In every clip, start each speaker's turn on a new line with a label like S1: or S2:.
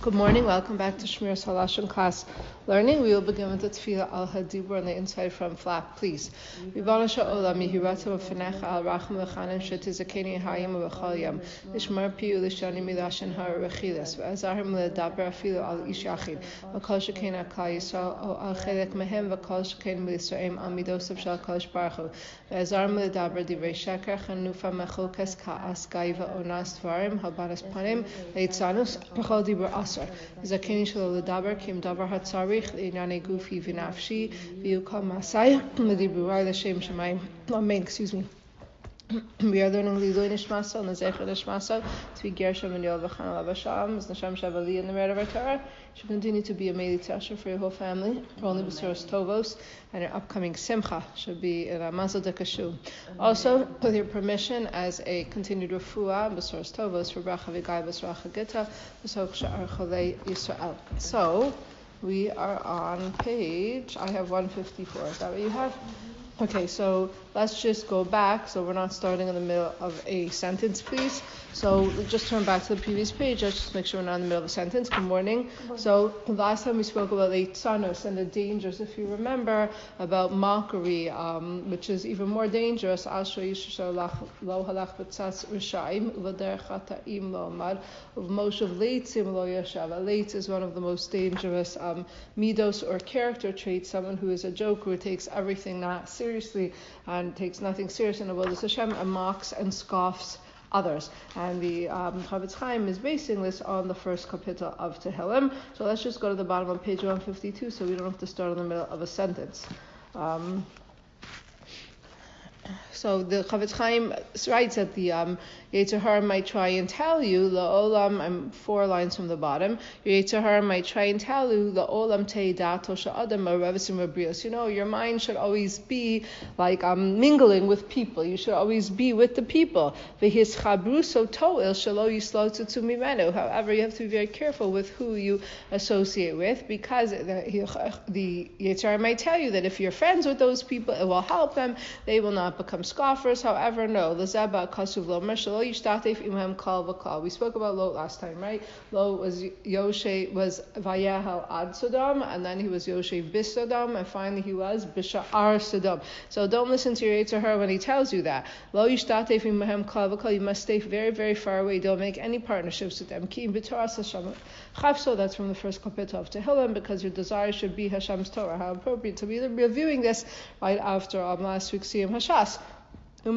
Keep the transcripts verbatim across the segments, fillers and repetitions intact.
S1: Good morning, welcome back to Shmiras Halashon class learning. We will begin with the Tefillah al Hadibur on the inside from flap, please. Ribbono shel olam yihiratem u'fanecha al racham v'chanan shetizakeni hayim v'chol yom lishmar pi u'lishani milashen har rechilas v'azahim ledaber afilu al ish yachid v'kol sheken al klal Yisrael o al chelek mehem v'kol sheken b'Yisrael al midosav shel Kadosh Baruch Hu v'azahim ledaber divrei sheker chanufa mechulkes ka'as gaiva onas dvarim halbanas panim leitzanus v'chol dibur as Zakeni shelo ledaber kim davar hatzarich l'inyanei gufi v'nafshi v'yukal masai l'diburai l'shem shemayim. Amen. Excuse me. We are learning Lilui Nishmaso and the Zecher Nishmaso to be Gershom and Yoel v'Chanal Avasham as Nasham Shavali in the merit of our Torah. Should continue to be a Meili Tasha for your whole family. Only B'Suros Tovos and your upcoming Simcha should be in a Mazel Dekashu. Also, with your permission, as a continued refuah B'Suros Tovos for Bracha V'Gai B'Sracha Gita B'Sok Sha'ar Cholei Yisrael. So we are on page. I have one fifty-four. Is that what you have? Okay, so let's just go back, so we're not starting in the middle of a sentence, please. So just turn back to the previous page. Let's just make sure we're not in the middle of a sentence. Good morning. Good morning. So last time we spoke about Leitzanos and the dangers, if you remember, about mockery, um, which is even more dangerous. Lo halach b'tzas r'shaim v'der chata'im lo amad uv'moshav leitzim lo yashav. A leitz is one of the most dangerous um, midos or character traits. Someone who is a joker, who takes everything not seriously and takes nothing serious in the world of Hashem and mocks and scoffs others. And the um, Chavetz Chaim is basing this on the first kapitel of Tehillim. So let's just go to the bottom of page one fifty-two so we don't have to start in the middle of a sentence. Um, so the Chavetz Chaim writes that the um, Yetzer Hara might try and tell you, La'olam, I'm four lines from the bottom, your Yetzer Hara might try and tell you, La'olam tei dato sha'adam ma'revesim rabrios. You know, your mind should always be like um, mingling with people. You should always be with the people. V'his chabru so to'il shelo yislotu tu mimenu. However, you have to be very careful with who you associate with, because the, the Yetzer Hara might tell you that if you're friends with those people, it will help them. They will not become scoffers. However, no. L'zeba kasuv lo mershelo. We spoke about Lot last time, right? Lot was Yoshe was Vayehel ad Sodom, and then he was Yoshe bis Sodom, and finally he was Bisha'ar Sodom. So don't listen to your Yetzer Hara when he tells you that. Lo yishtatef imahem kal v'kal. You must stay very, very far away. Don't make any partnerships with them. Ki b'Toras Hashem chavso. That's from the first kapitel of Tehillim, because your desire should be Hashem's Torah. How appropriate to be reviewing this right after um, last week's Siyam Hashas. If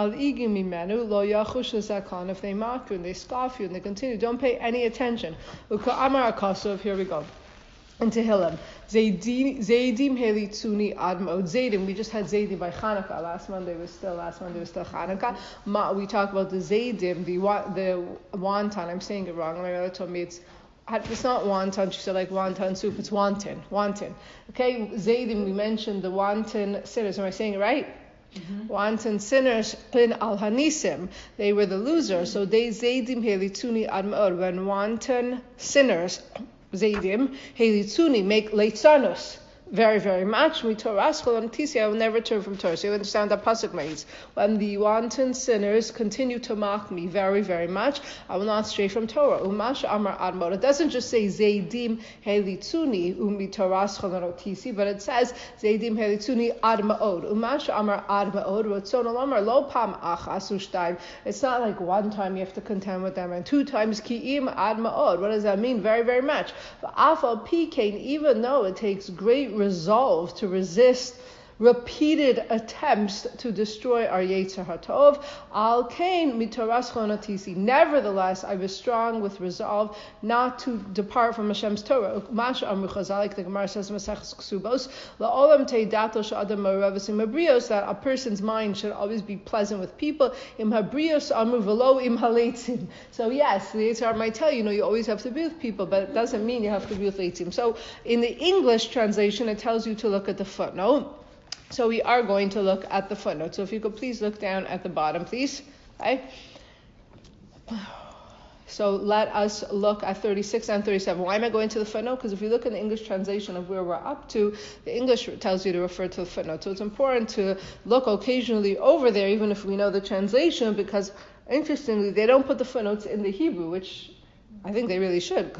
S1: they mock you and they scoff you and they continue, don't pay any attention. Here we go. In Tehillim. Zaydim helitzuni admod. Zaydim, we just had Zaydim by Chanukah. Last Monday was still, last Monday was still Chanukah. Ma, we talked about the Zaydim, the the wonton. I'm saying it wrong. My mother told me it's It's not wonton, she said like wonton soup, it's wanton, wanton. Okay, Zaydim, we mentioned the wanton sinners. Am I saying it right? Mm-hmm. Wanton sinners in al hanisim, they were the losers. So they zaydim helitzuni admod. When wanton sinners zaydim helitzuni make leitzanus very, very much. We Torah and Tisi, I will never turn from Torah. So you understand that pasuk means when the wanton sinners continue to mock me very, very much, I will not stray from Torah. Umash Amar Admod. It doesn't just say Zaydim Helitzuni Umi Torah Tisi, but it says Zaydim Helitzuni Admaod. Umash Amar Admaod. Ratzon Olamar Lo Pam Achas Ushtaim. It's not like one time you have to contend with them and two times Ki'im Admaod. What does that mean? Very, very much. But Afal Pikain, even though it takes great resolve to resist repeated attempts to destroy our Yetzer HaTov. Al kain mitoras chonatisi. Nevertheless, I was strong with resolve not to depart from Hashem's Torah. Masha amru chazal, like the Gemara says in Maseches Ksubos, la'olam teidato she'adam ma'revesim habrios, that a person's mind should always be pleasant with people. Im habrios amru v'lo im haleitzim. So yes, the Yetzer Hara might tell you, you know, you always have to be with people, but it doesn't mean you have to be with leitzim. So in the English translation, it tells you to look at the footnote. So we are going to look at the footnote. So if you could please look down at the bottom, please. Okay. So let us look at thirty-six and thirty-seven. Why am I going to the footnote? Because if you look in the English translation of where we're up to, the English tells you to refer to the footnote. So it's important to look occasionally over there, even if we know the translation, because interestingly, they don't put the footnotes in the Hebrew, which I think they really should, because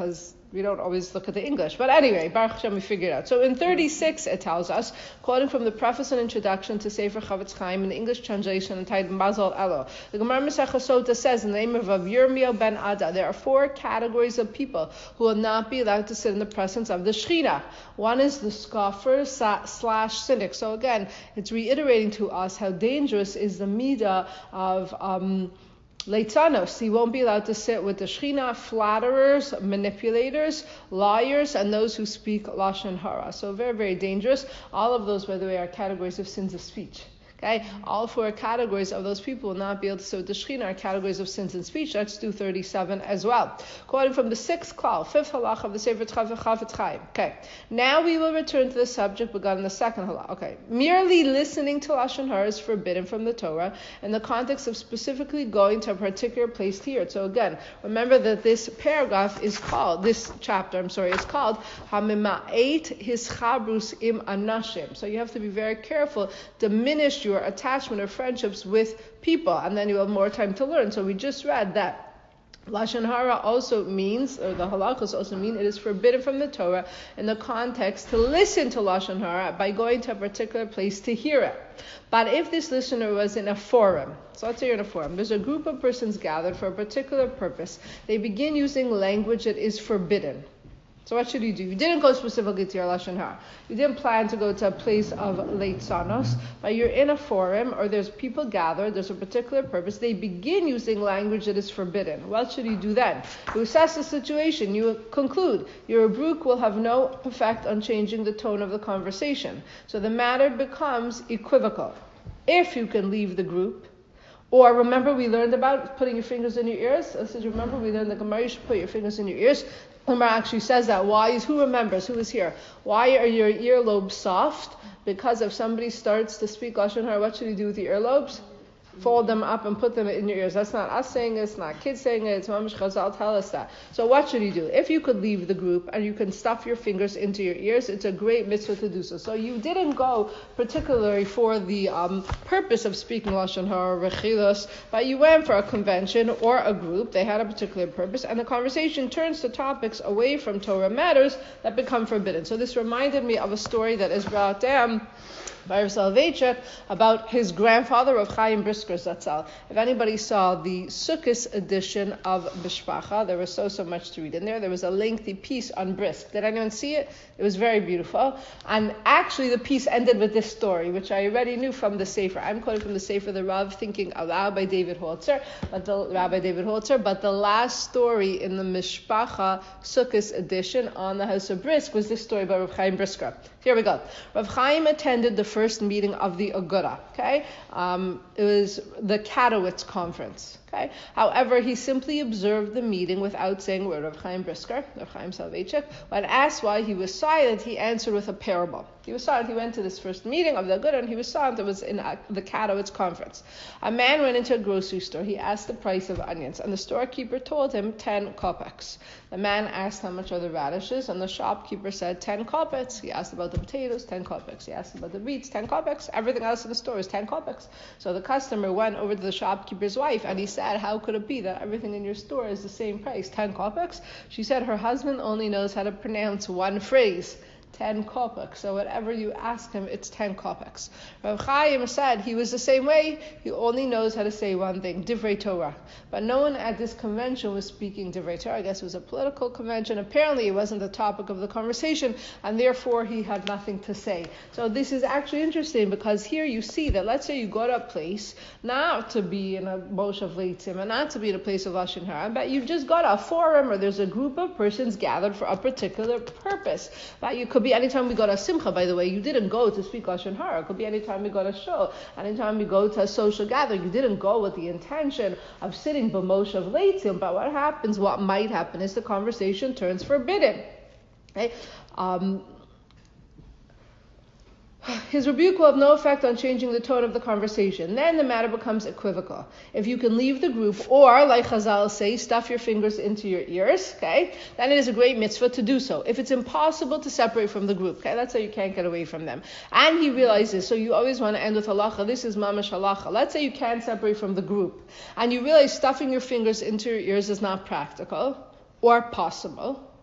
S1: we don't always look at the English. But anyway, Baruch Hashem, we figured it out. So in thirty-six, it tells us, quoting from the preface and introduction to Sefer Chavetz Chaim in the English translation entitled Mazal Elo, the Gemara Masechah Sota says in the name of Rav Yirmiyahu ben Ada, there are four categories of people who will not be allowed to sit in the presence of the Shechina. One is the scoffer slash cynic. So again, it's reiterating to us how dangerous is the midah of um, Leitzanos. He won't be allowed to sit with the Shechina, flatterers, manipulators, liars, and those who speak Lashon Hara. So very, very dangerous. All of those, by the way, are categories of sins of speech. Okay, all four categories of those people will not be able to sit with the Shechina are categories of sins and speech. Let's do thirty-seven as well. Quoting from the sixth klal, fifth halach of the Sefer Chavetz Chaim. Okay, now we will return to the subject begun in the second halach. Okay, merely listening to Lashon Hara is forbidden from the Torah in the context of specifically going to a particular place to hear it. So again, remember that this paragraph is called, this chapter, I'm sorry, is called Hamima'et Hischabrus im Anashim. So you have to be very careful, diminish your attachment or friendships with people, and then you have more time to learn. So we just read that Lashon Hara also means, or the halachos also mean, it is forbidden from the Torah in the context to listen to Lashon Hara by going to a particular place to hear it. But if this listener was in a forum, so let's say you're in a forum, there's a group of persons gathered for a particular purpose, they begin using language that is forbidden. So what should you do? You didn't go specifically to your Lashon Hara. You didn't plan to go to a place of Leitzanos, but you're in a forum or there's people gathered, there's a particular purpose. They begin using language that is forbidden. What should you do then? You assess the situation. You conclude your rebuke will have no effect on changing the tone of the conversation. So the matter becomes equivocal. If you can leave the group, or remember we learned about putting your fingers in your ears? I said, remember we learned the Gemara, you should put your fingers in your ears. Gemara actually says that. Why is, who remembers, who is here? Why are your earlobes soft? Because if somebody starts to speak Lashon Hara, what should you do with the earlobes? Fold them up and put them in your ears. That's not us saying it, it's not kids saying it, it's Mamish Chazal tell us that. So what should you do? If you could leave the group and you can stuff your fingers into your ears, it's a great mitzvah to do so. So you didn't go particularly for the um, purpose of speaking Lashon Hara, Rechilos, but you went for a convention or a group, they had a particular purpose, and the conversation turns to topics away from Torah matters that become forbidden. So this reminded me of a story that is brought down by Rav Soloveitchik about his grandfather, Rav Chaim Brisker Zatzal. If anybody saw the Sukkot edition of Mishpacha, there was so, so much to read in there. There was a lengthy piece on Brisk. Did anyone see it? It was very beautiful. And actually the piece ended with this story, which I already knew from the Sefer. I'm quoting from the Sefer, the Rav Thinking Aloud by David Holzer, but the Rabbi David Holzer, but the last story in the Mishpacha Sukkot edition on the House of Brisk was this story by Rav Chaim Brisker. Here we go. Rav Chaim attended the first meeting of the Aguda. Okay, um, it was the Katowice conference. Okay. However, he simply observed the meeting without saying a word. Rav Chaim Brisker, Rav Chaim Soloveitchik, when asked why he was silent, he answered with a parable. He was silent. He went to this first meeting of the Aguda and he was silent. It was in the Katowice conference. A man went into a grocery store. He asked the price of onions, and the storekeeper told him ten kopecks. The man asked how much are the radishes, and the shopkeeper said ten kopecks. He asked about the potatoes, ten kopecks. He asked about the beets, ten kopecks. Everything else in the store is ten kopecks. So the customer went over to the shopkeeper's wife and he said, how could it be that everything in your store is the same price, ten kopecks? She said her husband only knows how to pronounce one phrase, ten kopecks. So whatever you ask him, it's ten kopecks. Rav Chaim said he was the same way. He only knows how to say one thing, Divrei Torah. But no one at this convention was speaking Divrei Torah. I guess it was a political convention. Apparently it wasn't the topic of the conversation, and therefore he had nothing to say. So this is actually interesting because here you see that, let's say you go to a place not to be in a Moshav Leitzim and not to be in a place of Lashon Hara, but you've just got a forum or there's a group of persons gathered for a particular purpose. But you could be anytime we go to Simcha, by the way, you didn't go to speak Lashon Hara. It could be anytime we go to Shul, anytime we go to a social gathering. You didn't go with the intention of sitting b'moshav leitzim. But what happens, what might happen, is the conversation turns forbidden. Okay? Um, His rebuke will have no effect on changing the tone of the conversation. Then the matter becomes equivocal. If you can leave the group, or, like Chazal say, stuff your fingers into your ears, okay, then it is a great mitzvah to do so. If it's impossible to separate from the group, okay, let's say you can't get away from them. And he realizes, so you always want to end with halacha, this is mamash halacha. Let's say you can't separate from the group, and you realize stuffing your fingers into your ears is not practical or possible.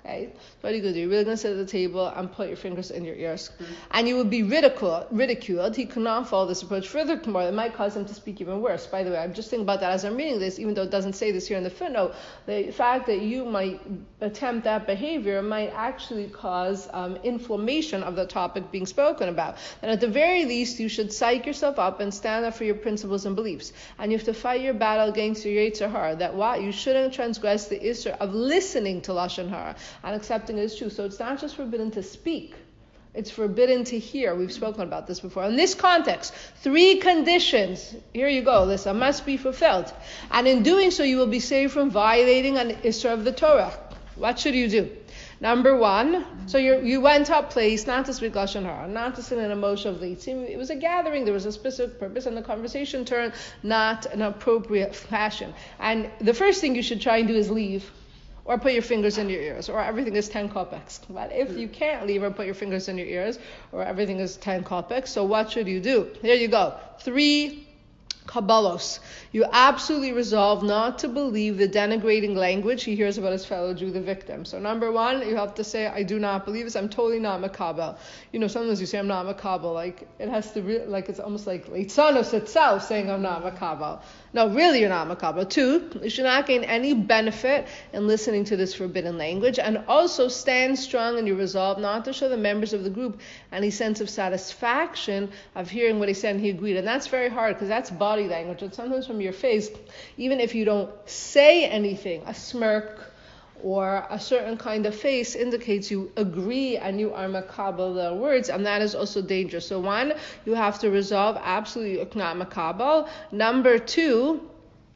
S1: Okay, so what are you going to do? You're really going to sit at the table and put your fingers in your ears. Mm-hmm. And you would be ridiculed. ridiculed. He could not follow this approach. Furthermore, it might cause him to speak even worse. By the way, I'm just thinking about that as I'm reading this, even though it doesn't say this here in the footnote. The fact that you might attempt that behavior might actually cause um, inflammation of the topic being spoken about. And at the very least, you should psych yourself up and stand up for your principles and beliefs. And you have to fight your battle against your Yetzer Hara, that what? You shouldn't transgress the issur of listening to Lashon Hara and accepting it as true. So it's not just forbidden to speak, it's forbidden to hear. We've spoken about this before. In this context, three conditions, here you go, Lisa, must be fulfilled. And in doing so, you will be saved from violating an issur of the Torah. What should you do? Number one, so you you went up place not to speak Lashon Hara, not to sit in a moshe of leitzim. It was a gathering, there was a specific purpose, and the conversation turned not an appropriate fashion. And the first thing you should try and do is leave, or put your fingers in your ears, or everything is ten kopecks. But if you can't leave or put your fingers in your ears, or everything is ten kopecks, so what should you do? Here you go. Three Kabbalos. You absolutely resolve not to believe the denigrating language he hears about his fellow Jew, the victim. So number one, you have to say, I do not believe this. I'm totally not makabel. You know, sometimes you say, I'm not makabel. Like, it has to, re- like, it's almost like Leitzanos itself saying, I'm not makabel. No, really you're not makabel. Two, you should not gain any benefit in listening to this forbidden language, and also stand strong in your resolve not to show the members of the group any sense of satisfaction of hearing what he said and he agreed. And that's very hard, because that's body language. And sometimes from your face, even if you don't say anything, a smirk or a certain kind of face indicates you agree and you are makabel the words, and that is also dangerous. So one, you have to resolve absolutely not makabel. Number two,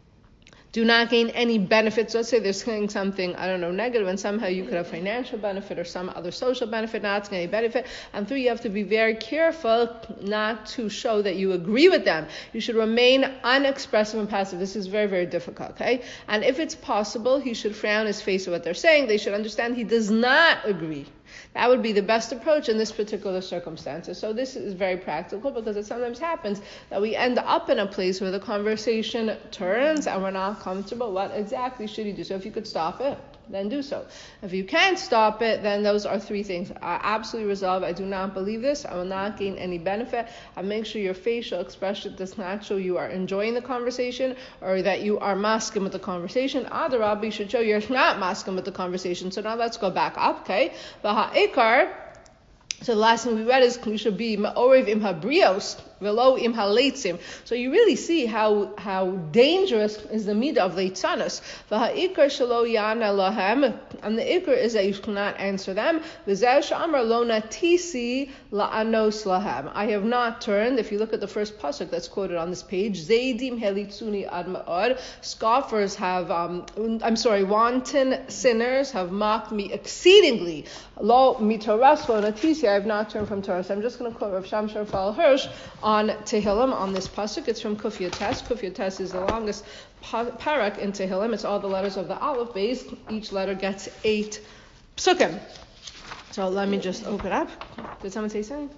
S1: do not gain any benefits. Let's say they're saying something, I don't know, negative, and somehow you could have financial benefit or some other social benefit, not to get any benefit. And three, you have to be very careful not to show that you agree with them. You should remain unexpressive and passive. This is very, very difficult, okay? And if it's possible, he should frown his face at what they're saying. They should understand he does not agree. That would be the best approach in this particular circumstances. So this is very practical, because it sometimes happens that we end up in a place where the conversation turns and we're not comfortable. What exactly should you do? So if you could stop it, then do so. If you can't stop it, then those are three things. I absolutely resolve, I do not believe this, I will not gain any benefit. I make sure your facial expression does not show you are enjoying the conversation or that you are masking with the conversation. Adarabah, you should show you're not masking with the conversation. So now let's go back up, okay? V'ha'ikar, so the last thing we read is you should be ma'orev im habrios velo im haleitzim. So you really see how how dangerous is the midah of leitzanos. V'ha'ikar shelo yana lahem, and the ikar is that you cannot answer them. V'zeh she'amar lo natisi la'anos lahem. I have not turned. If you look at the first pasuk that's quoted on this page, Zaydim helitzuni ad ma'od. Scoffers have, um, I'm sorry, wanton sinners have mocked me exceedingly. Lo mitoras lo natisi. I have not turned from Torah. So I'm just going to quote Rav Shamshon Raphael Hirsch on Tehillim, on this pasuk. It's from Kuf Yates. Kuf Yates is the longest parak in Tehillim. It's all the letters of the Aleph base. Each letter gets eight psukim. So let me just open up. Did someone say something?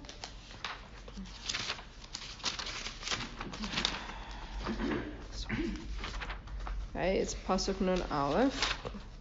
S1: Okay, it's pasuk nun Aleph.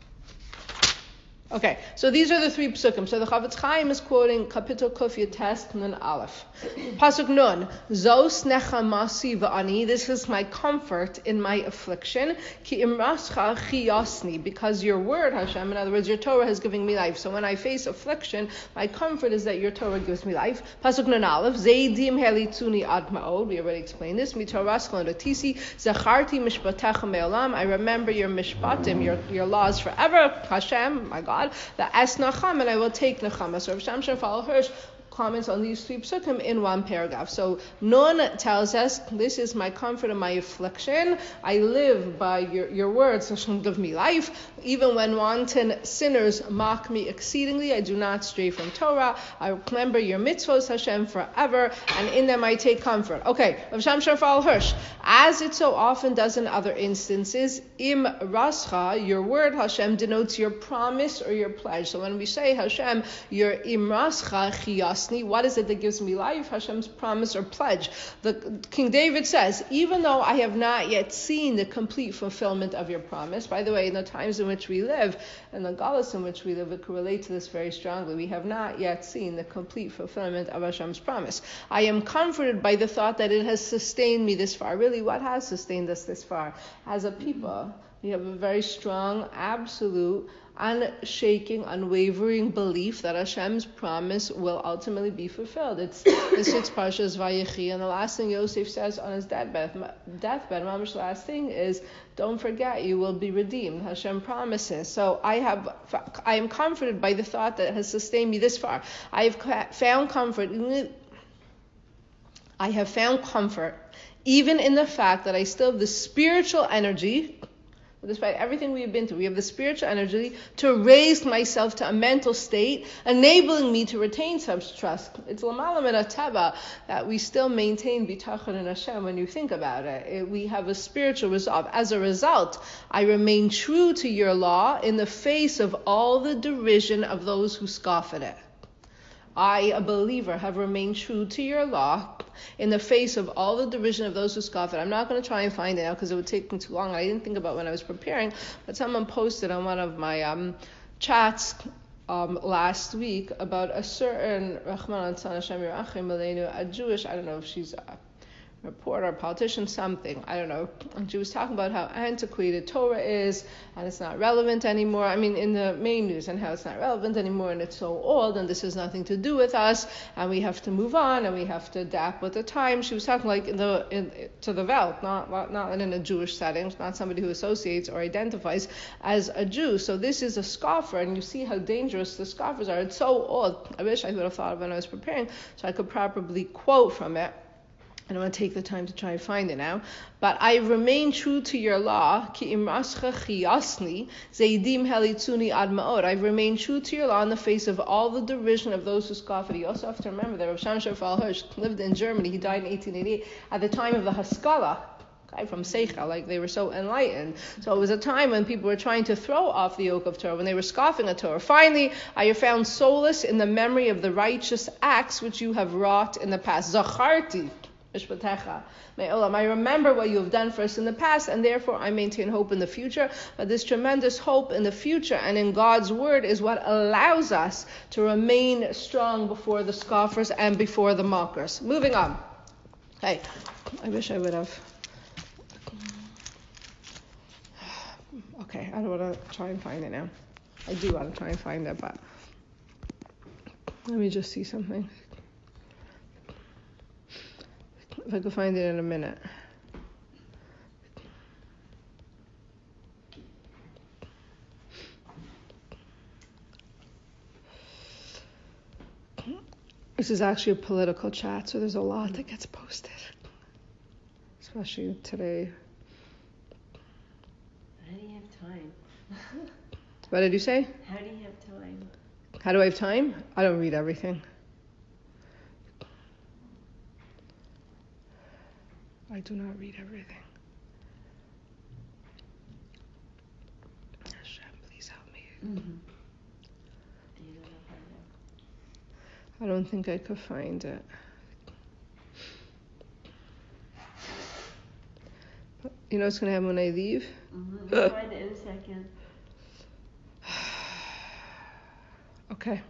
S1: Okay, so these are the three psukim. So the Chavetz Chaim is quoting Kapitel Kuf Yates Nun Aleph. Pasuk Nun, Zos nechamasi v'ani, this is my comfort in my affliction, ki imrascha chiyasni, because your word, Hashem, in other words, your Torah has given me life. So when I face affliction, my comfort is that your Torah gives me life. Pasuk Nun Aleph, Zeidim helitzuni ad ma'od, we already explained this, mitoras l'notisi, zacharti mishpatecha me'olam, I remember your mishpatim, your, your laws forever, Hashem, my God, the es nacham, and I will take nachama. So Rav Shamshon Raphael Hirsch comments on these three psukim in one paragraph. So Nun tells us, this is my comfort in my affliction. I live by your, your words, Hashem, give me life. Even when wanton sinners mock me exceedingly, I do not stray from Torah. I remember your mitzvos, Hashem, forever, and in them I take comfort. Okay, Rav Shamshon Raphael Hirsch, as it so often does in other instances, im rascha, your word, Hashem, denotes your promise or your pledge. So when we say, Hashem, your im rascha chiyas, yasni. What is it that gives me life? Hashem's promise or pledge. The King David says, even though I have not yet seen the complete fulfillment of your promise. By the way, in the times in which we live, and the galus in which we live, it can relate to this very strongly. We have not yet seen the complete fulfillment of Hashem's promise. I am comforted by the thought that it has sustained me this far. Really, what has sustained us this far? As a people, we have a very strong, absolute, unshaking, unwavering belief that Hashem's promise will ultimately be fulfilled. It's the six parshas Vayechi, and the last thing Yosef says on his deathbed, deathbed, Mama's last thing is, don't forget, you will be redeemed. Hashem promises. So I have, I am comforted by the thought that has sustained me this far. I have found comfort. I have found comfort even in the fact that I still have the spiritual energy. Despite everything we have been through, we have the spiritual energy to raise myself to a mental state, enabling me to retain such trust. It's l'malam and ataba that we still maintain bitachon in Hashem when you think about it. it. We have a spiritual resolve. As a result, I remain true to your law in the face of all the derision of those who scoff at it. I, a believer, have remained true to your law in the face of all the derision of those who scoff at it. I'm not going to try and find it now because it would take me too long. I didn't think about when I was preparing, but someone posted on one of my um, chats um, last week about a certain Rahman Tzan Hashem Yerachim Aleinu, a Jewish, I don't know if she's a reporter, politician, something, I don't know. And she was talking about how antiquated Torah is, and it's not relevant anymore. I mean, in the main news, and how it's not relevant anymore, and it's so old, and this has nothing to do with us, and we have to move on, and we have to adapt with the time. She was talking like in the in, to the Welt, not not in a Jewish setting, not somebody who associates or identifies as a Jew. So this is a scoffer, and you see how dangerous the scoffers are. It's so old. I wish I would have thought of it when I was preparing, so I could properly quote from it. I don't want to take the time to try and find it now. But I remain true to your law. Ki imrascha chiyasni zeidim helitzuni ad ma'od. I've remained true to your law in the face of all the derision of those who scoff at it. You also have to remember that Rav Shamshon Raphael Hirsch lived in Germany. He died in eighteen eighty-eight at the time of the Haskalah. Guy from Seichel, like they were so enlightened. So it was a time when people were trying to throw off the yoke of Torah, when they were scoffing at Torah. Finally, I have found solace in the memory of the righteous acts which you have wrought in the past. Zacharti. I remember what you have done for us in the past, and therefore I maintain hope in the future. But this tremendous hope in the future and in God's word is what allows us to remain strong before the scoffers and before the mockers. Moving on. Hey, I wish I would have. Okay, I don't want to try and find it now. I do want to try and find it, but let me just see something. If I could find it in a minute. This is actually a political chat, so there's a lot that gets posted, especially today.
S2: How do you have time?
S1: What did you say?
S2: How do you have time?
S1: How do I have time? I don't read everything. I do not read everything. Hashem, please help me.
S2: Mm-hmm.
S1: I don't think I could find it. But you know what's going to happen when I leave?
S2: Mm-hmm. We'll find it in a second.
S1: Okay.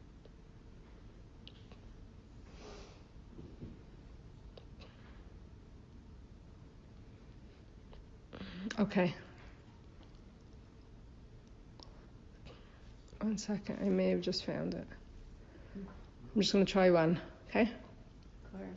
S1: Okay. One second. I may have just found it. I'm just going to try one. Okay?
S2: Of course.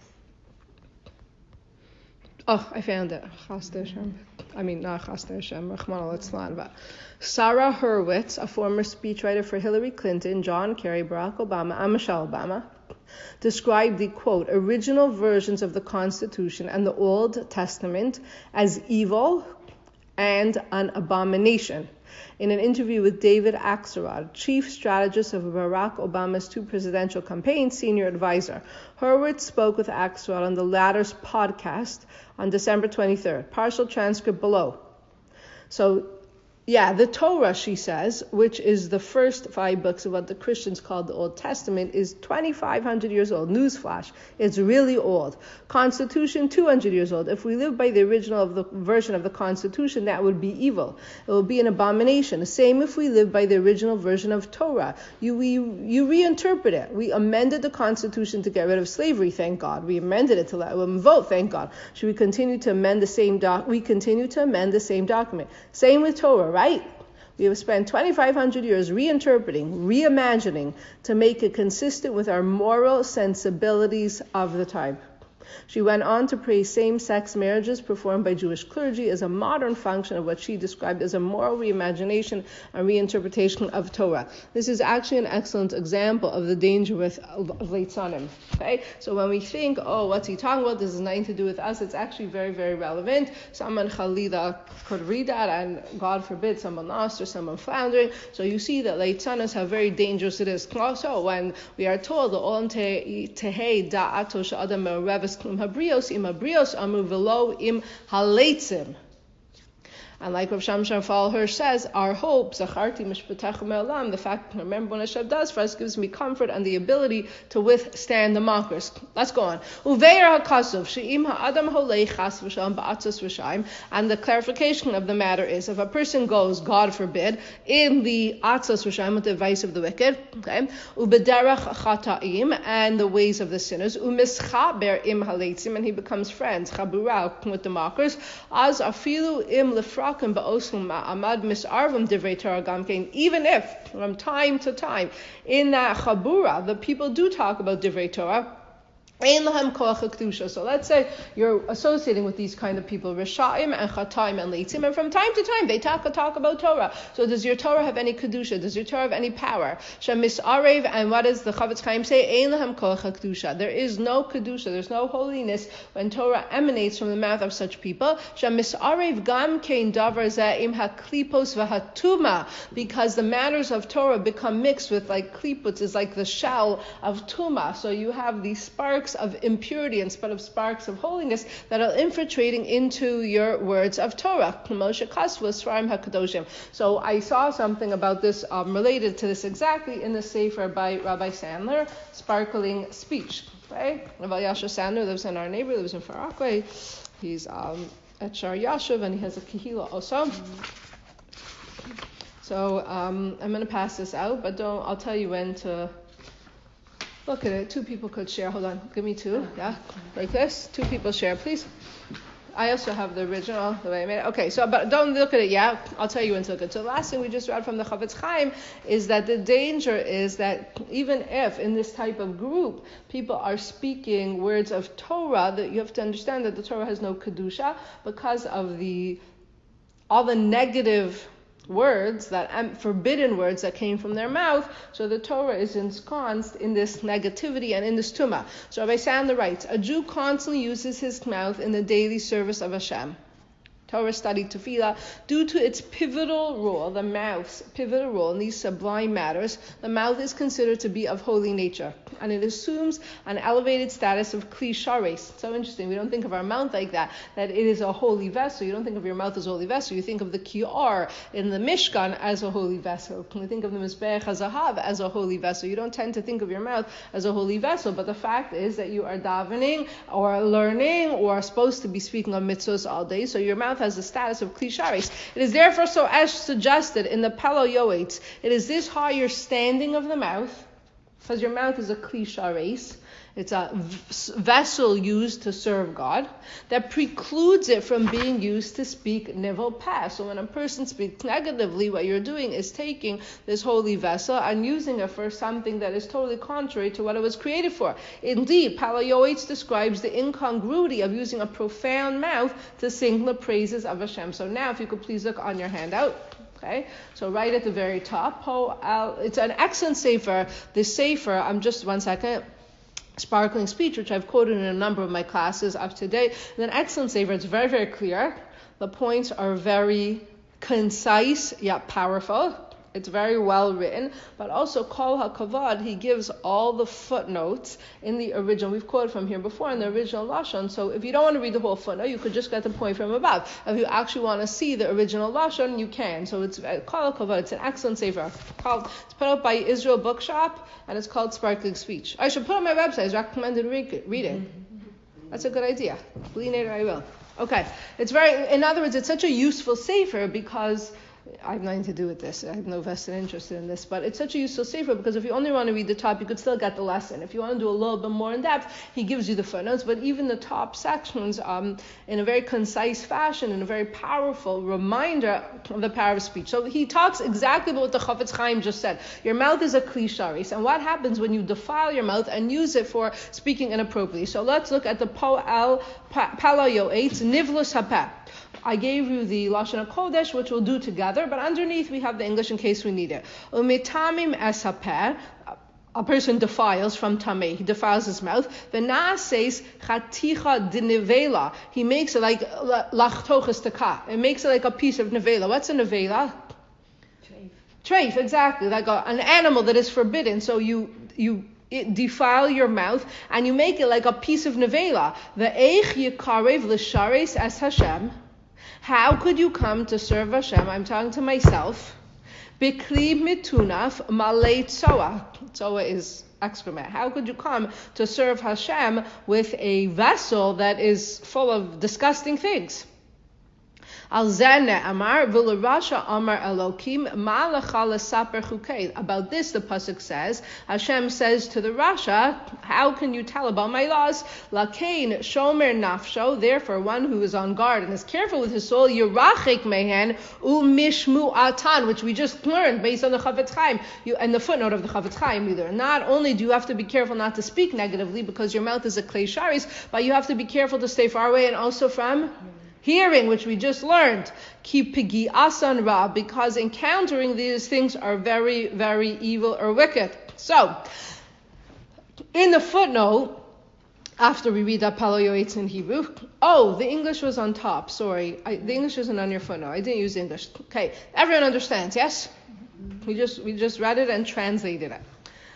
S1: Oh, I found it. I mean, not Chasdei Hashem, Rahman al-Itzlan, but Sarah Hurwitz, a former speechwriter for Hillary Clinton, John Kerry, Barack Obama, and Michelle Obama, described the, quote, original versions of the Constitution and the Old Testament as evil and an abomination. In an interview with David Axelrod, chief strategist of Barack Obama's two presidential campaigns, senior advisor, Hurwitz spoke with Axelrod on the latter's podcast on December twenty-third. Partial transcript below. So Yeah, the Torah, she says, which is the first five books of what the Christians call the Old Testament, is twenty-five hundred years old. Newsflash. It's really old. Constitution, two hundred years old. If we live by the original of the version of the Constitution, that would be evil. It would be an abomination. The same if we live by the original version of Torah. You, we, you reinterpret it. We amended the Constitution to get rid of slavery, thank God. We amended it to let women vote, thank God. Should we continue to amend the same doc? We continue to amend the same document. Same with Torah, right? We have spent twenty-five hundred years reinterpreting, reimagining to make it consistent with our moral sensibilities of the time. She went on to praise same-sex marriages performed by Jewish clergy as a modern function of what she described as a moral reimagination and reinterpretation of Torah. This is actually an excellent example of the danger with Leitzanim. Okay, so when we think, oh, what's he talking about? This is nothing to do with us. It's actually very, very relevant. Someone Chalida could read that, and God forbid, someone lost or someone floundering. So you see that Leitzanos, how very dangerous it is. Also, when we are told the Olam Tehei Da'ato Sha'adam Me'oreves Habrios im habrios amu velo im haleitzim. And like Rav Shamshon Falher says, our hope, Zacharti Mishpatecha Me'olam, the fact, remember what Hashem does for us, gives me comfort and the ability to withstand the mockers. Let's go on. Uveir HaKasuv, She'im Ha'adam Holei Chas V'Shalom Ba'atzos V'Shaim. And the clarification of the matter is, if a person goes, God forbid, in the Atzos V'Shaim, with the advice of the wicked, okay, Ubederach Chata'im, and the ways of the sinners, Umischaber Im Haleitzim, and he becomes friends, Chabura, with the mockers, Az Afilu Im Lefra, even if from time to time in that chabura the people do talk about divrei Torah, so let's say you're associating with these kind of people, Risha'im and Chataim and Leitzim, and from time to time they talk, talk about Torah. So does your Torah have any Kedusha? Does your Torah have any power? Shemis Arev, and what does the Chavetz Chaim say? Ein lahem koach HaKedusha. There is no Kedusha, there's no holiness when Torah emanates from the mouth of such people. Shemis Arev gam kein davar zeh im haklipos v'hatuma, because the matters of Torah become mixed with like klipos, is like the shell of tuma. So you have these sparks of impurity instead of sparks of holiness that are infiltrating into your words of Torah. So I saw something about this um, related to this exactly in the Sefer by Rabbi Sandler, Sparkling Speech. Right? Rabbi Yasha Sandler lives in our neighborhood, lives in Far Rockaway. He's um, at Shar Yashuv, and he has a kehila also. So um, I'm going to pass this out, but don't. I'll tell you when to look at it. Two people could share. Hold on. Give me two. Yeah. Like this. Two people share, please. I also have the original, the way I made it. Okay, so but don't look at it yet. I'll tell you when to look at it. So the last thing we just read from the Chavetz Chaim is that the danger is that even if in this type of group people are speaking words of Torah, that you have to understand that the Torah has no Kedusha because of the all the negative words, that um, forbidden words that came from their mouth. So the Torah is ensconced in this negativity and in this tumah. So Rabbi Sandler writes, a Jew constantly uses his mouth in the daily service of Hashem. Torah study tefillah, due to its pivotal role, the mouth's pivotal role in these sublime matters, the mouth is considered to be of holy nature, and it assumes an elevated status of kli shares. So interesting, we don't think of our mouth like that, that it is a holy vessel. You don't think of your mouth as a holy vessel. You think of the ki'ar in the Mishkan as a holy vessel. You think of the Mizbeach HaZahav as a holy vessel. You don't tend to think of your mouth as a holy vessel, but the fact is that you are davening or learning or are supposed to be speaking on mitzvahs all day, so your mouth has the status of kli shares. It is therefore so as suggested in the Pelo Yoetz. It is this higher standing of the mouth, because your mouth is a kli shares. It's a vessel used to serve God, that precludes it from being used to speak nivel peh. So when a person speaks negatively, what you're doing is taking this holy vessel and using it for something that is totally contrary to what it was created for. Indeed, Pelo Yoetz describes the incongruity of using a profound mouth to sing the praises of Hashem. So now, if you could please look on your handout. Okay, so right at the very top, it's an excellent sefer. This sefer, I'm just one second. Sparkling Speech, which I've quoted in a number of my classes up to date. And an excellent sefer. It's very, very clear. The points are very concise yet powerful. It's very well written, but also Kol HaKavod, he gives all the footnotes in the original. We've quoted from here before in the original Lashon. So if you don't want to read the whole footnote, you could just get the point from above. If you actually want to see the original Lashon, you can. So it's Kol HaKavod. It's an excellent sefer. It's put out by Israel Bookshop, and it's called Sparkling Speech. I should put it on my website. It's recommended reading. That's a good idea. Believe it, I will. Okay. It's very, in other words, it's such a useful sefer because I have nothing to do with this. I have no vested interest in this, but it's such a useful sefer because if you only want to read the top, you could still get the lesson. If you want to do a little bit more in depth, he gives you the footnotes, but even the top sections, um, in a very concise fashion, in a very powerful reminder of the power of speech. So he talks exactly about what the Chafetz Chaim just said. Your mouth is a kli sharis, and what happens when you defile your mouth and use it for speaking inappropriately? So let's look at the Po'el Pala Yoetz Nivlus Hapeh. I gave you the Lashon HaKodesh, which we'll do together, but underneath we have the English in case we need it. Umitamim es hapeh, a person defiles from tamei, he defiles his mouth. V'na says chaticha de nevela, he makes it like lachtoches teka, it makes it like a piece of nevela. What's a nevela?
S2: Treif.
S1: Treif, exactly, like a, an animal that is forbidden. So you you It defile your mouth and you make it like a piece of nevela. Ve'eich yikarev l'shares es Hashem. How could you come to serve Hashem? I'm talking to myself. Bikli mitunaf malei tzoa. Tzoa is excrement. How could you come to serve Hashem with a vessel that is full of disgusting things? Al zene amar v'lerasha amar Elokim ma lecha lesaper chukei. About this, the pasuk says, Hashem says to the Rasha, how can you tell about my laws? Lakein shomer nafsho. Therefore, one who is on guard and is careful with his soul, yirachik mehen umishmu atan, which we just learned based on the Chafetz Chaim, you and the footnote of the Chafetz Chaim. Either not only do you have to be careful not to speak negatively because your mouth is a klei sharis, but you have to be careful to stay far away and also from hearing, which we just learned, ki pigi asan ra, because encountering these things are very, very evil or wicked. So, in the footnote, after we read that Palo Yoetz in Hebrew, oh, the English was on top. Sorry, I, the English isn't on your footnote. I didn't use English. Okay, everyone understands, yes? We just we just read it and translated it.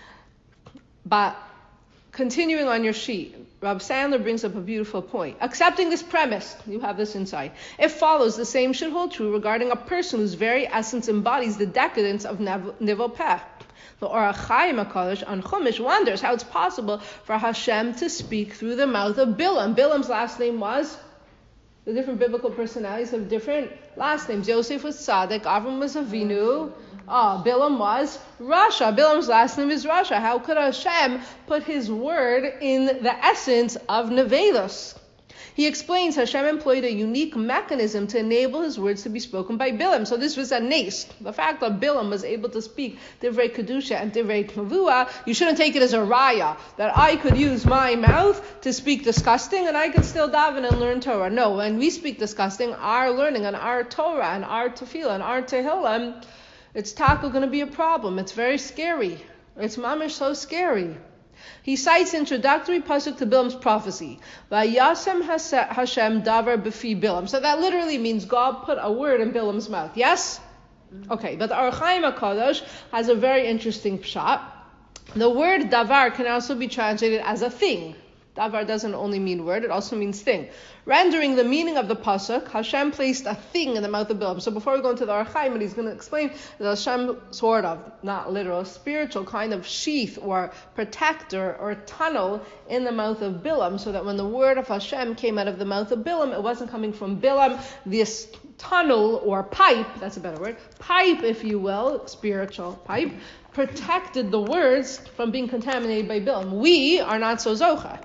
S1: But continuing on your sheet, Rab Sandler brings up a beautiful point. Accepting this premise, you have this inside, it follows the same should hold true regarding a person whose very essence embodies the decadence of Nivel Peh. The Or HaChaim HaKadosh on Chumash wonders how it's possible for Hashem to speak through the mouth of Bilam. Bilam's last name was? The different biblical personalities have different last names. Yosef was Tzaddik, Avram was Avinu, Ah, Bilam was Rasha. Bilam's last name is Rasha. How could Hashem put his word in the essence of Nevelos? He explains Hashem employed a unique mechanism to enable his words to be spoken by Bilam. So this was a nes. The fact that Bilam was able to speak Divrei Kedusha and Divrei Tavua, you shouldn't take it as a raya, that I could use my mouth to speak disgusting and I could still daven and learn Torah. No, when we speak disgusting, our learning and our Torah and our tefillah and our tehillah, it's taka going to be a problem. It's very scary. It's mamish so scary. He cites introductory pasuk to Bilam's prophecy. Vayasem Hashem davar b'fi Bilam. So that literally means God put a word in Bilam's mouth. Yes? Okay, but the Or HaChaim HaKadosh has a very interesting pshat. The word davar can also be translated as a thing. Davar doesn't only mean word, it also means thing. Rendering the meaning of the pasuk, Hashem placed a thing in the mouth of Bilam. So before we go into the Or HaChaim, he's going to explain that Hashem sort of, not literal, spiritual kind of sheath or protector or tunnel in the mouth of Bilam, so that when the word of Hashem came out of the mouth of Bilam, it wasn't coming from Bilam. This tunnel or pipe, that's a better word, pipe if you will, spiritual pipe, protected the words from being contaminated by Bilam. We are not so zocha.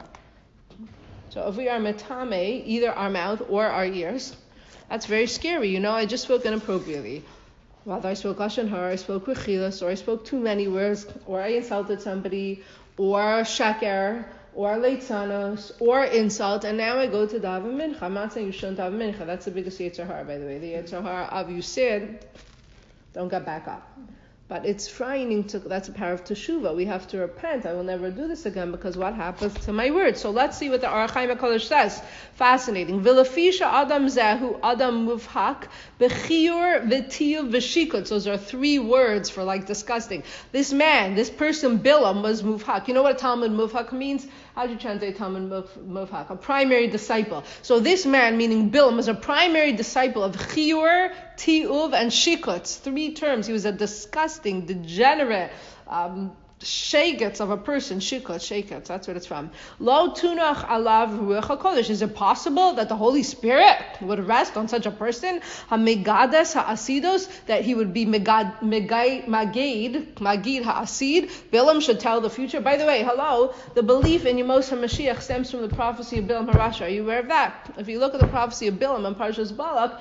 S1: So if we are metame, either our mouth or our ears, that's very scary. You know, I just spoke inappropriately. Whether I spoke lashon hara, I spoke rechilas, or I spoke too many words, or I insulted somebody, or sheker, or leitzanos, or insult, and now I go to daven mincha. I'm not saying you shouldn't daven mincha. That's the biggest yetzer hara, by the way. The yetzer hara of you sin, don't get back up. But it's frightening to, that's a power of teshuvah. We have to repent. I will never do this again because what happens to my words? So let's see what the Aruch Chaim HaKadosh says. Fascinating. V'lefisha adam zehu adam muvhak b'chiyur v'tiyuv v'shikutz. Those are three words for like disgusting. This man, this person, Bilam, was muvhak. You know what a Talmud muvhak means? How do you translate Talmud muvhak? A primary disciple. So this man, meaning Bilam, was a primary disciple of chiyur, tiyuv, and shikutz. Three terms. He was a disgusting, degenerate, um, shegets of a person. Shikutz, sheketz, that's what it's from. Lo tunach alav ruach hakodesh. Is it possible that the Holy Spirit would rest on such a person? Ha-megades ha-asidos, that he would be megad, megay, magid, magid ha-asid. Bilam should tell the future. By the way, hello, the belief in Yemos HaMashiach stems from the prophecy of Bilam HaRasha. Are you aware of that? If you look at the prophecy of Bilam in Parshas Balak,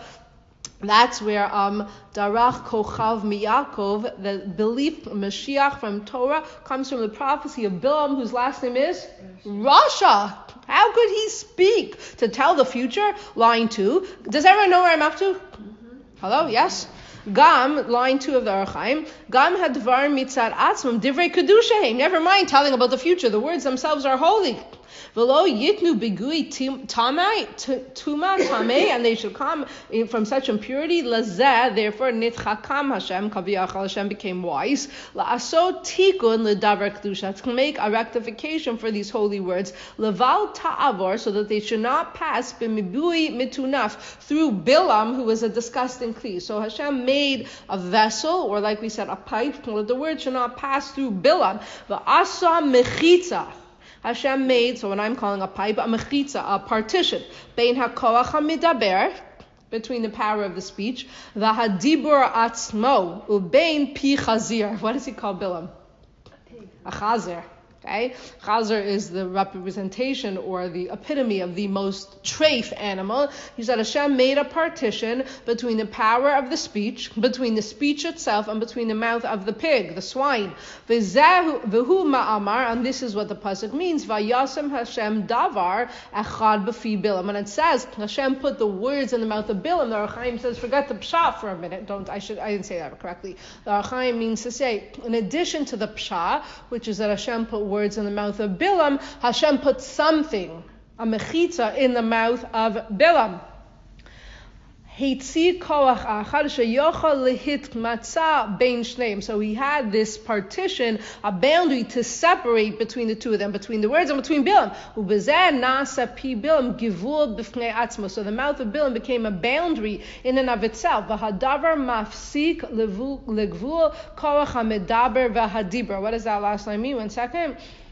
S1: that's where um, Darach Kochav Miyakov, the belief Mashiach from Torah, comes from the prophecy of Bilam, whose last name is Rasha. How could he speak to tell the future? Line two. Does everyone know where I'm up to? Mm-hmm. Hello? Yes? Gam, line two of the Aruch Chaim. Gam hadvar mitzad atzmum divrei kedusha. Never mind telling about the future. The words themselves are holy. V'lo yitnu bigui tamai tuma tamei, and they should come from such impurity. Lazeh, therefore nitchakam Hashem kaviyachal, Hashem became wise. La'asot tikun ledavar kedusha, to make a rectification for these holy words. Leval ta'avor, so that they should not pass b'mibui mitunaf, through Bilam, who was a disgusting kli. So Hashem made a vessel, or like we said, a pipe, so that the word should not pass through Bilam. V'asa mechitza. Hashem made, so when I'm calling a pipe, a mechitza, a partition, bein hakoach hamidaber, between the power of the speech, v'hadibur atzmo, ubein pi chazir. What does he call Bilam? A chazer. Okay? Chazer is the representation or the epitome of the most treif animal. He said Hashem made a partition between the power of the speech, between the speech itself, and between the mouth of the pig, the swine. V'hu ma'amar, and this is what the pasuk means, Vayasem Hashem davar echad b'fi Bilam. And it says Hashem put the words in the mouth of Bilam. The Aruch Chaim says, forget the pshat for a minute. Don't I should I didn't say that correctly. The Aruch Chaim means to say, in addition to the pshat, which is that Hashem put words in the mouth of Bilam, Hashem put something, a mechitza, in the mouth of Bilam. So he had this partition, a boundary to separate between the two of them, between the words and between Bilam. So the mouth of Bilam became a boundary in and of itself. What does that last line mean? One second.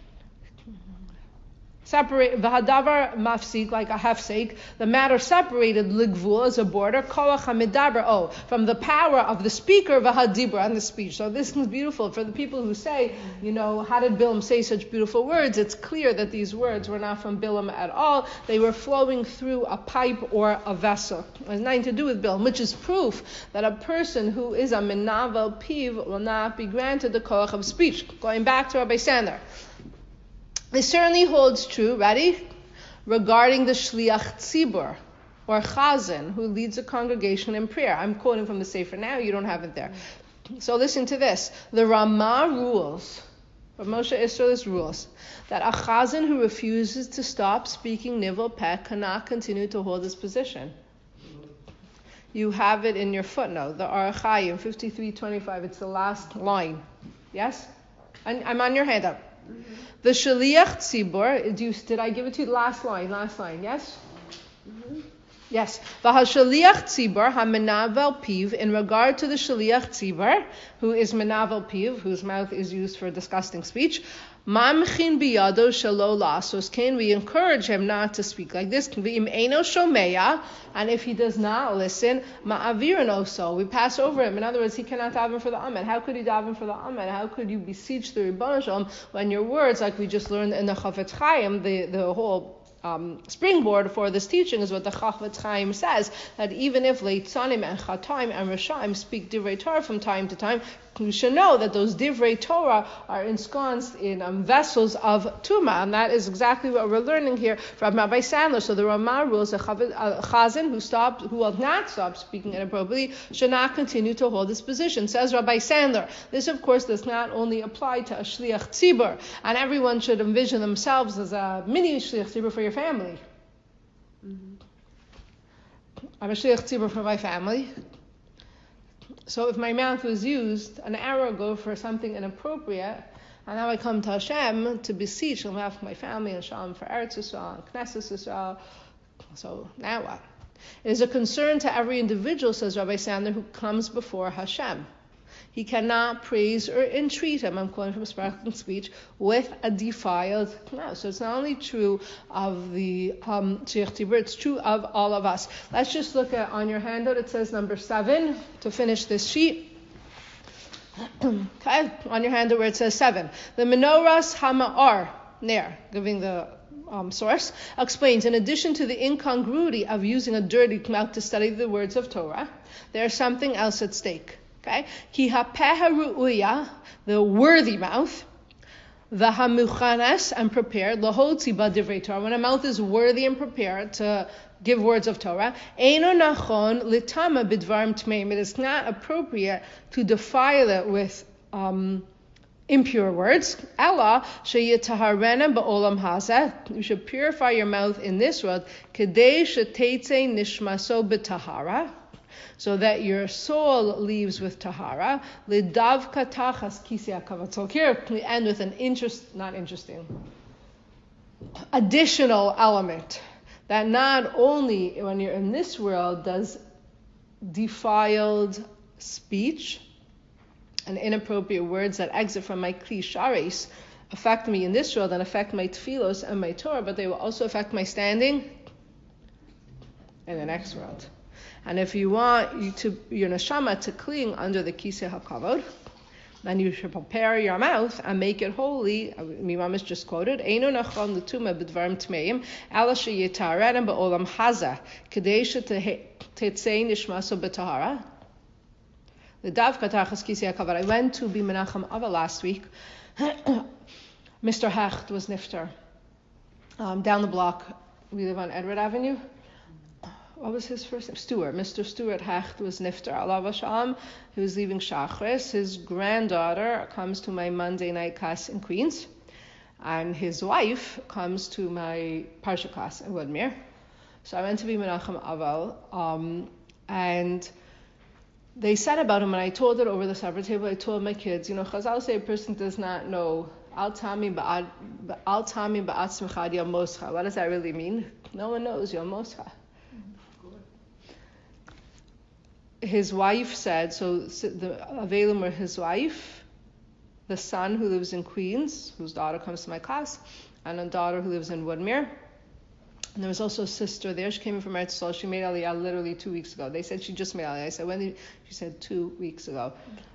S1: Separate v'hadavar mafsik, like a hefsek. The matter separated ligvul as a border. Koach hamidaber, oh, from the power of the speaker v'hadibra, and the speech. So this is beautiful for the people who say, you know, how did Bilam say such beautiful words? It's clear that these words were not from Bilam at all. They were flowing through a pipe or a vessel. It has nothing to do with Bilam, which is proof that a person who is a menavel piv will not be granted the koach of speech. Going back to Rabbi Sander. This certainly holds true, ready, regarding the shliach tzibur, or chazan, who leads a congregation in prayer. I'm quoting from the Sefer now, you don't have it there. So listen to this. The Ramah rules, or Moshe Israelis rules, that a chazan who refuses to stop speaking nivel peh cannot continue to hold his position. You have it in your footnote, the Aruch Chaim, fifty-three twenty-five, it's the last line. Yes? I'm on your hand up. Mm-hmm. The shaliach tzibur, did I give it to you? Last line, last line, yes? Mm-hmm. Yes. V'hashaliach tzibur hamenavel piv, in regard to the shaliach tzibur, who is menavel piv, whose mouth is used for disgusting speech, mamchin biyado shelo lasos, can we encourage him not to speak like this? V'im eino shomeya, and if he does not listen, ma'avirin oso, we pass over him. In other words, he cannot daven for the amen. How could he daven for the amen? How could you beseech the Ribbon Shalom when your words, like we just learned in the Chafetz Chaim, the the whole Um, springboard for this teaching is what the Chafetz Chaim says, that even if Leitzanim and Chataim and Rashaim speak Divrei Torah from time to time, you should know that those divrei Torah are ensconced in um, vessels of tuma, and that is exactly what we're learning here from Rabbi Sandler. So the Ramah rules a chazan who stopped, who will not stop speaking inappropriately, should not continue to hold this position. Says Rabbi Sandler. This, of course, does not only apply to a shliach tzibur, and everyone should envision themselves as a mini shliach tzibur for your family. Mm-hmm. I'm a shliach tzibur for my family. So if my mouth was used an hour ago for something inappropriate, and now I come to Hashem to beseech on behalf of my family and Shalom for Eretz Yisrael and Knesset Yisrael, so now what? It is a concern to every individual, says Rabbi Sandler, who comes before Hashem. He cannot praise or entreat him, I'm quoting from a sparkling speech, with a defiled mouth. So it's not only true of the um, Shliach Tzibur, it's true of all of us. Let's just look at, on your handout, it says number seven, to finish this sheet. Okay, on your handout where it says seven. The Menorahs Hama'ar, Ner, giving the um, source, explains, in addition to the incongruity of using a dirty mouth to study the words of Torah, there's something else at stake. Okay, ki hapeha ru'uya, the worthy mouth, the hamuchanes, and prepared, lahotzi ba divrei Torah, when a mouth is worthy and prepared to give words of Torah, eino nachon litama bidvarim tmeim, it is not appropriate to defile it with um, impure words. Ella sheyitaharena ba'olam hazeh, you should purify your mouth in this world, kedei sheteitze nishmaso b'tahara, so that your soul leaves with tahara. Lidavka tachas kisi hakavod. So here we end with an interest, not interesting, additional element that not only when you're in this world does defiled speech and inappropriate words that exit from my kli sharis affect me in this world and affect my tefillos and my Torah, but they will also affect my standing in the next world. And if you want you to, your neshama to cling under the kisei hakavod, then you should prepare your mouth and make it holy. Mimam is just quoted, Eino nachon l'tuma b'dvarim tmeim, ala sheyitarenem ba'olam hazeh, kedei shetetzei nishmaso b'tahara. L'davka tachas kisei hakavod. I went to be Menachem Ava last week. Mister Hecht was nifter. Um, down the block, we live on Edward Avenue. What was his first name? Stewart. Mister Stewart Hecht was nifter. Allah v'sham. He was leaving Shachris. His granddaughter comes to my Monday night class in Queens, and his wife comes to my Parsha class in Woodmere. So I went to be Menachem Aval, um, and they said about him, and I told it over the supper table. I told my kids, you know, Chazal say a person does not know. Al tami ba'atzmecha yom moscha. What does that really mean? No one knows yom moscha. His wife said, so the Avelim were his wife, the son who lives in Queens, whose daughter comes to my class, and a daughter who lives in Woodmere. And there was also a sister there. She came in from Eretz Yisrael. She made Aliyah literally two weeks ago. They said she just made Aliyah. I said, when did she said two weeks ago.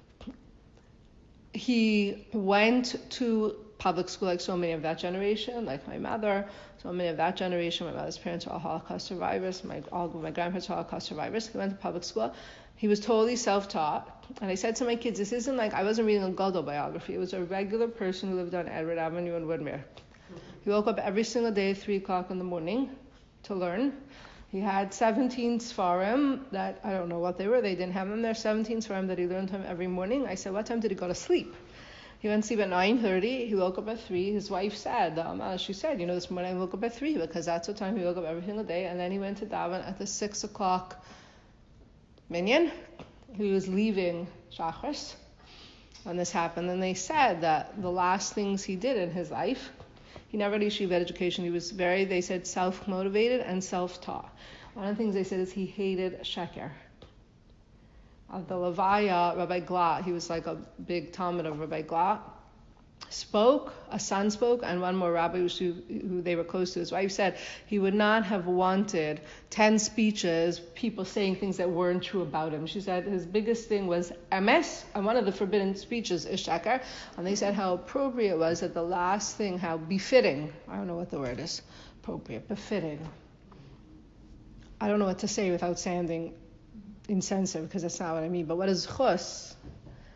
S1: He went to public school like so many of that generation, like my mother, so many of that generation. My mother's parents are all Holocaust survivors. My all my grandparents are Holocaust survivors. He went to public school. He was totally self-taught. And I said to my kids, this isn't like, I wasn't reading a Gadol biography. It was a regular person who lived on Edward Avenue in Woodmere. He woke up every single day at three o'clock in the morning to learn. He had seventeen Sfarim that, I don't know what they were. They didn't have them there. seventeen Sfarim that he learned him every morning. I said, what time did he go to sleep? He went to sleep at nine thirty. He woke up at three. His wife said, um, as she said, you know, this morning I woke up at three because that's what time he woke up every single day. And then he went to daven at the six o'clock minyan. He was leaving Shachris when this happened. And they said that the last things he did in his life, he never had yeshiva education. He was very, they said, self-motivated and self-taught. One of the things they said is he hated sheker. At the Levaya, Rabbi Glatt, he was like a big Talmud of Rabbi Glatt, spoke, a son spoke, and one more rabbi who, who they were close to, his wife said he would not have wanted ten speeches, people saying things that weren't true about him. She said his biggest thing was emes, and one of the forbidden speeches is sheker, and they said how appropriate it was that the last thing, how befitting, I don't know what the word is, appropriate, befitting. I don't know what to say without sounding insensitive, because that's not what I mean, but what is chus?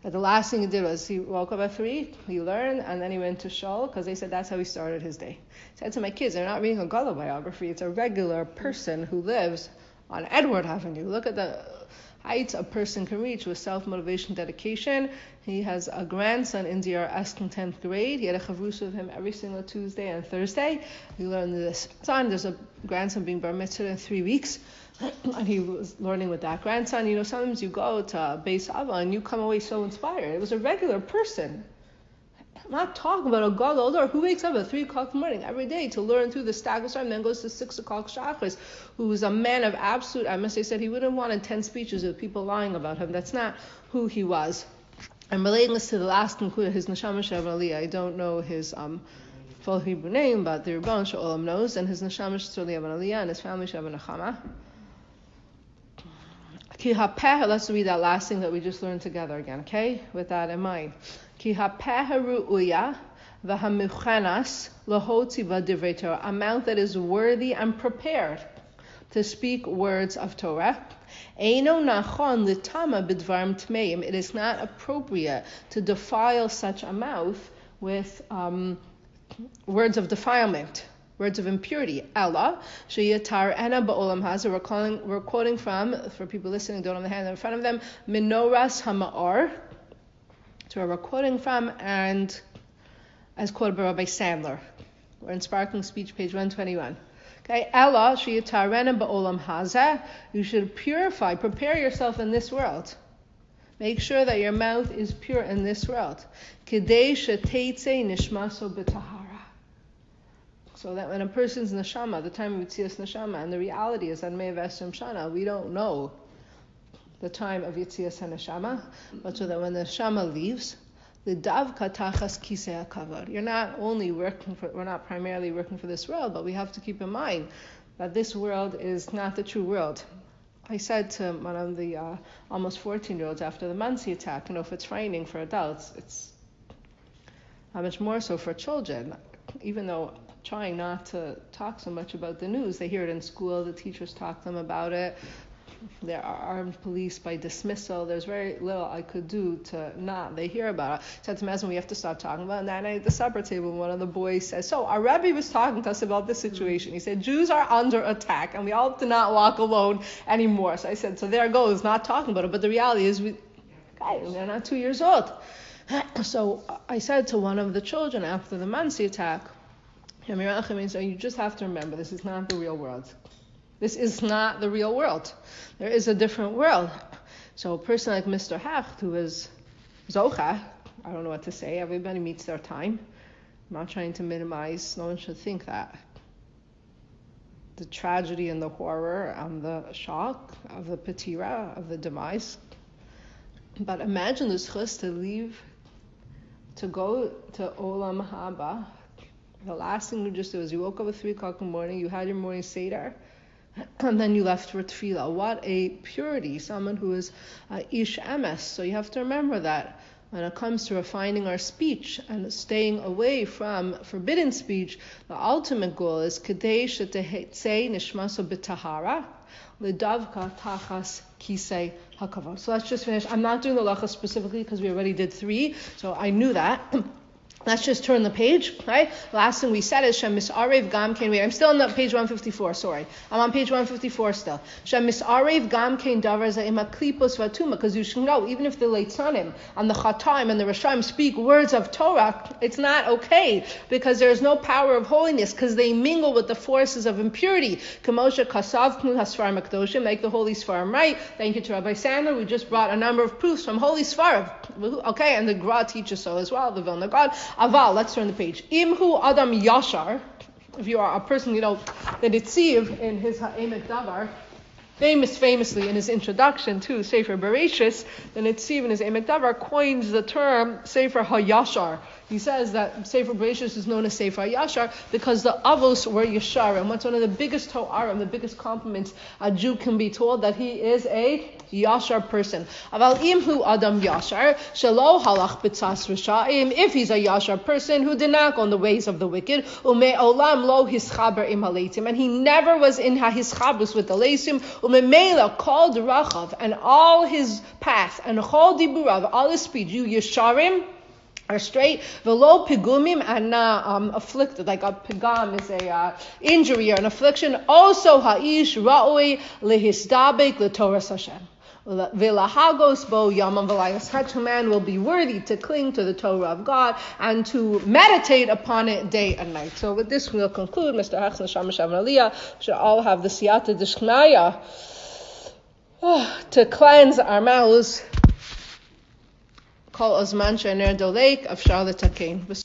S1: But the last thing he did was he woke up at three, he learned, and then he went to shul, because they said that's how he started his day. He said to my kids, they're not reading a Gadol biography, it's a regular person who lives on Edward Avenue. Look at the heights a person can reach with self-motivation, dedication. He has a grandson in D R S in tenth grade. He had a chavrus with him every single Tuesday and Thursday. He learned this son. There's a grandson being bar mitzvah in three weeks. And he was learning with that grandson. You know, sometimes you go to Beis Ava and you come away so inspired. It was a regular person. I'm not talking about a gadol or who wakes up at three o'clock in the morning every day to learn through the Stagos and then goes to six o'clock Shachris, who was a man of absolute, I must say, said he wouldn't want ten speeches with people lying about him. That's not who he was. I'm relating this to the last included his Neshama Shev Aliyah. I don't know his um, full Hebrew name, but the Rebbeinu Shalom knows, and his Neshama Shev Aliyah and his family Shev Nechama. Let's read that last thing that we just learned together again, okay? With that in mind. Ki hapeh ru'uya v'hamuchanas lahotzi v'divrei Torah. A mouth that is worthy and prepared to speak words of Torah. Eino nachon litama b'dvarim tmeim. It is not appropriate to defile such a mouth with um, words of defilement. Words of impurity. Ella, sheyatar ena ba'olam hazeh. We're calling, we're quoting from, for people listening, don't have the hand in front of them, Minoras Hama'ar. So we're quoting from, and as quoted by Rabbi Sandler. We're in Sparkling Speech, page one twenty-one. Okay, Ella, sheyatar ena ba'olam hazeh. You should purify, prepare yourself in this world. Make sure that your mouth is pure in this world. Kedei sheteitze nishmaso b'tahara. So that when a person's neshama, the time of Yitzias neshama, and the reality is on Me'av Esrim Shana, we don't know the time of Yitzias neshama, but so that when the neshama leaves, the davka tachas kisei hakavod. You're not only working for, we're not primarily working for this world, but we have to keep in mind that this world is not the true world. I said to one of the uh, almost fourteen-year-olds after the Monsey attack, you know, if it's frightening for adults, it's how much more so for children, even though trying not to talk so much about the news. They hear it in school, the teachers talk to them about it. There are armed police by dismissal. There's very little I could do to not. They hear about it. I said to Mesman, we have to start talking about it. And that night at the supper table, one of the boys says, so our Rebbe was talking to us about this situation. He said, Jews are under attack, and we all have to not walk alone anymore. So I said, so there goes, not talking about it. But the reality is, we, okay, they're not two years old. So I said to one of the children after the Monsey attack, so you just have to remember, this is not the real world. This is not the real world. There is a different world. So a person like Mister Hecht, who is Zocha, I don't know what to say, everybody meets their time. I'm not trying to minimize, no one should think that. The tragedy and the horror and the shock of the Petira, of the demise. But imagine the zchus to leave, to go to Olam Haba. The last thing you just did was you woke up at three o'clock in the morning, you had your morning seder, and then you left for tefillah. What a purity, someone who is uh, ish emes. So you have to remember that when it comes to refining our speech and staying away from forbidden speech, the ultimate goal is kedei shetehitzei nishmaso b'tahara l'davka tachas kisei hakavod. So let's just finish. I'm not doing the halacha specifically because we already did three, so I knew that. Let's just turn the page, right? Last thing we said is Shem Misarev Gam Kain. Wait, I'm still on the page one fifty-four. Sorry, I'm on page one fifty-four still. Shem Misarev Gam Kain Davar Zaima Klipos Vatuma. Because you should know, even if the Leitzanim and the Chataim and the Rashaim speak words of Torah, it's not okay because there is no power of holiness because they mingle with the forces of impurity. Kamosha Kasav Knu Hasfarim Akdoshim, make the holy Sfarim right. Thank you to Rabbi Sandler. We just brought a number of proofs from holy Sfarim. Okay, and the Gra teaches so as well. The Vilna God. Aval, let's turn the page. Imhu Adam Yashar, if you are a person, you know, the Nitziv in his Ha'emek Davar, famous, famously in his introduction to Sefer Bereshis, the Nitziv in his Ha'emek Davar coins the term Sefer HaYashar. He says that Sefer Bereshis is known as Sefer HaYashar because the Avos were Yashar. And what's one of the biggest To'arim, the biggest compliments a Jew can be told, that he is a yashar person. Aval imhu adam yashar shelo halach b'tzas risha'im. If he's a yashar person who did not go on the ways of the wicked, ume olam lo hischaber im haleitim, and he never was in hischabus with the leisim, ume mela called rachav, and all his path and chol diburav, all his speech, you yesharim, are straight, velo pigumim, and not um, afflicted, like a pigam is a uh, injury or an affliction. Also ha'ish ra'oi lehisdabek l'toras Hashem. V'lahagos bo yamam v'layas. Such a man will be worthy to cling to the Torah of God and to meditate upon it day and night. So with this we'll conclude. Mister Hachson, Shama Shavon Aliyah, should all have the siyata d'shmaya to cleanse our mouths. Kol ozman she'ner dolek afshar l'takein.